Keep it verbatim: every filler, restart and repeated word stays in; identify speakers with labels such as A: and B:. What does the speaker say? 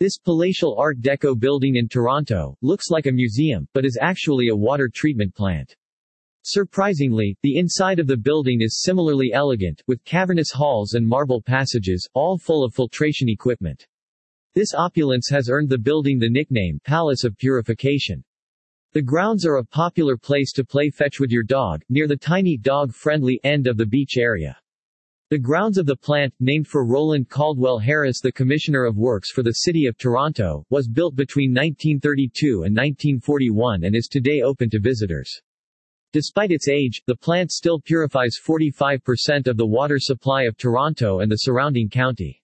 A: This palatial Art Deco building in Toronto looks like a museum, but is actually a water treatment plant. Surprisingly, the inside of the building is similarly elegant, with cavernous halls and marble passages, all full of filtration equipment. This opulence has earned the building the nickname Palace of Purification. The grounds are a popular place to play fetch with your dog, near the tiny dog-friendly end of the beach area. The grounds of the plant, named for Roland Caldwell Harris, the Commissioner of Works for the City of Toronto, was built between nineteen thirty-two and nineteen forty-one and is today open to visitors. Despite its age, the plant still purifies forty-five percent of the water supply of Toronto and the surrounding county.